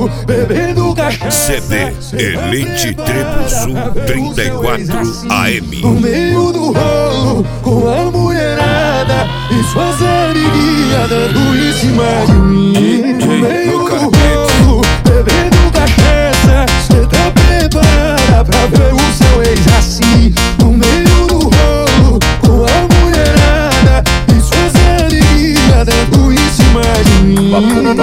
rolo, bebendo cachaça. CD Elite Tribo Sul 34 AM. No meio do rolo, com a mulherada e suas amiguinhas dando em cima de mim. No meio do rolo, bebendo cachaça. Cê tá preparada pra ver o seu ex assim? No meio do rolo, com a mulherada e suas amiguinhas dando em cima de mim.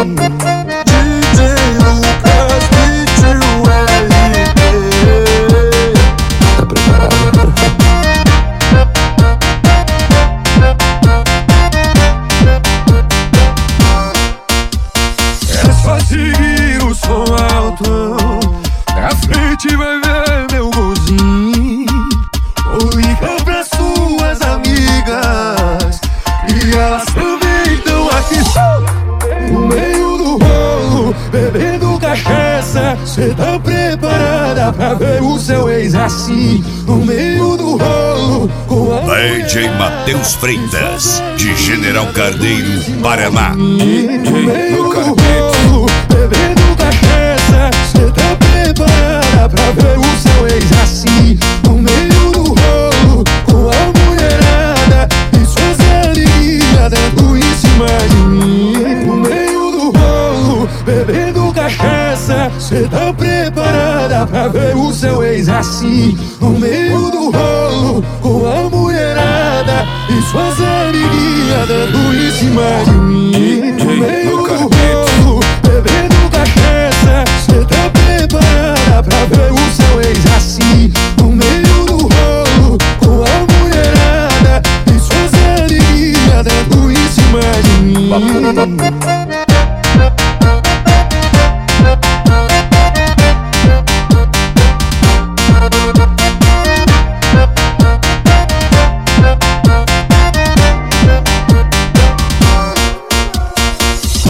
Seguir o som alto, na frente vai ver meu golzinho. Vou ligar pra suas amigas e elas também estão aqui. No meio do rolo, bebendo cachaça. Cê tá preparada pra ver o seu ex assim? No meio do rolo, com a DJ Matheus Freitas, de General Carneiro, Paraná. no meio do rolo, bebendo cachaça. Cê tá preparada pra ver o seu ex assim? No meio do rolo, com a mulherada e suas amiguinhas dando em cima de mim. No meio do rolo, bebendo cachaça. Cê tá preparada pra ver o seu ex assim? No meio do rolo, com a mulherada e suas amiguinhas dando em cima de mim. No meio